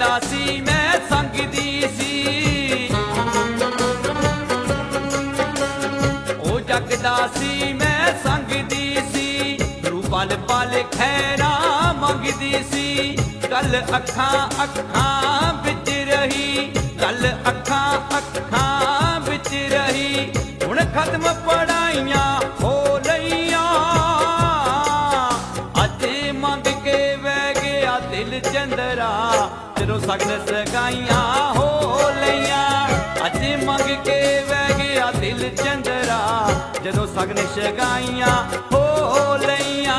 जगदा सी मैं संगदी सी, ओ जगदा सी मैं संगदी सी, रू पल पल खैरा मंगदी सी। कल अखां अखां विच रही, कल अखां अखां विच रही, हुण खत्म पढ़ाइयां हो लईयां, अज मंग के वह गया दिल चंदरा, जदों सगन सगाइयां हो लईयां, अज मंग के वह गया दिल चंदरा, जदों सगन सगाइयां हो लईयां।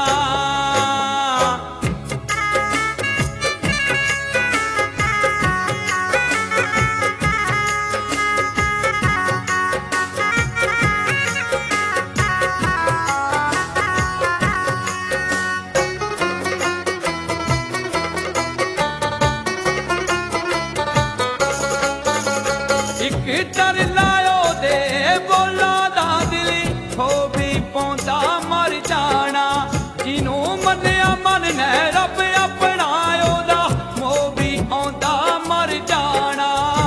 डर लायो दे बोला दा दिल हो भी पौंदा मर जाना, जिनू मन्या मन ने रब अपनायो दा मोह भी आंदा मर जाना,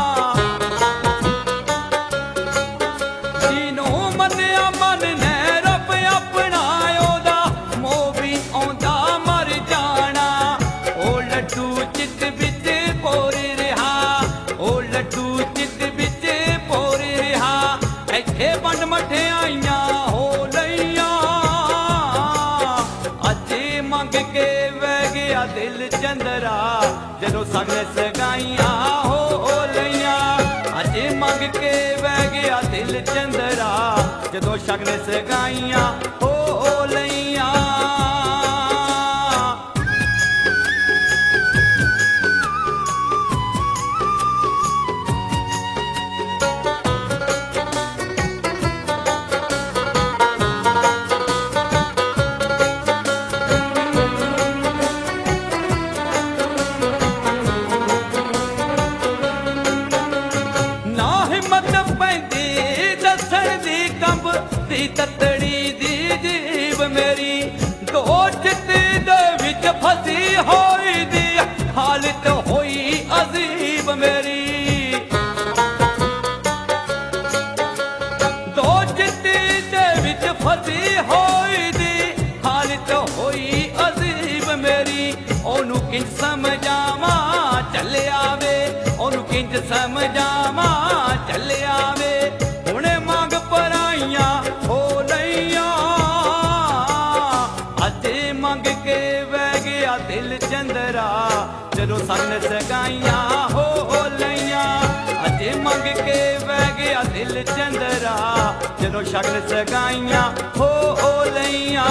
जिनू मन्या मन ने रब अपनायो दा मोह भी आंदा मर जाना। ओ लड्डू चित बिच पोर रहा, ओ लड्डू चित वंड मठियाइयां हो लईयां, अजे मंग के वह गया दिल चंदरा, जदों सगन सगाइयां हो लईयां, अजे मंग के वह गया दिल चंदरा, जदों सगन सगाइयां हो लईयां। ततड़ी दी जीव मेरी दो चित दे विच फसी होई दी हालत होई अजीब मेरी, दो चित दे विच फसी होई दी हालत होई अजीब मेरी। ओनू किंज समझावां चले आवे, ओनू किंज समझावां चले आवे, हुणे मंग पराइयां हो लईयां, अजे मंग के वह गया दिल चंदरा, जदों सगन सगाइयां हो लईयां, अजे मंग के वह गया दिल चंदरा, जदों सगन सगाइयां हो लईयां।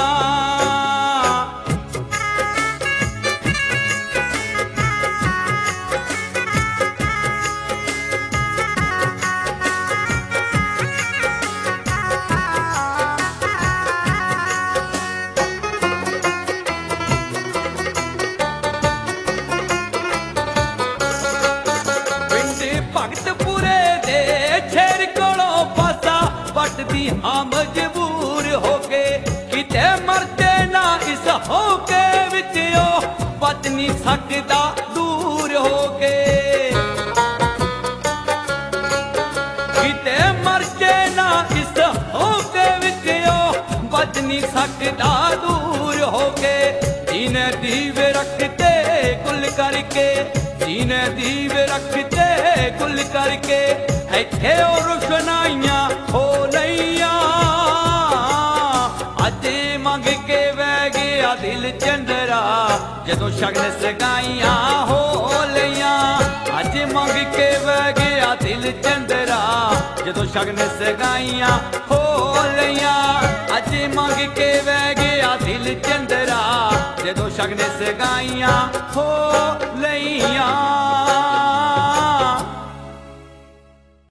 भगतपुरे दे छेर कोलों पासा पटदी हाँ मजबूर हो के, किते मरते ना इस होके विच ओ बच नहीं सकदा दूर हो के, किते मरते ना इस होके विच ओ बच नहीं सकदा दूर हो के। इन्हें दीवे रखते कुल करके, इन्हें दीवे रखते कुल करके, इत्थे और रोशनाइयां हो लईयां, अजे मंग के वह गया दिल चंदरा, जदों सगन सगाइयां हो लईयां, अजे मंग के वह गया दिल चंदरा, जदों सगन सगाइयां हो लईयां, अजे मंग के वह गया दिल चंदरा, जदों सगन सगाइयां हो लईयां।